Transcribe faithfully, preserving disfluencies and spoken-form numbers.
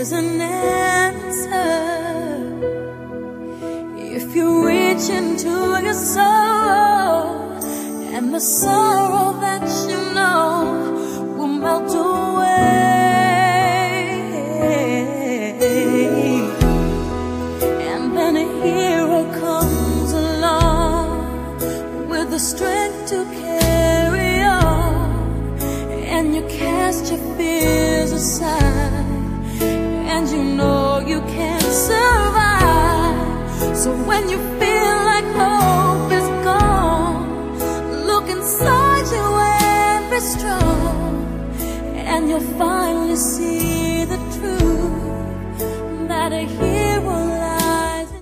there's an answer. If you reach into your soul, and the sorrow that you know will melt away, and then a hero comes along with the strength to carry on, and you cast your fears aside, and you know you can survive. So when you feel like hope is gone, look inside you and be strong, and you'll finally see the truth that a hero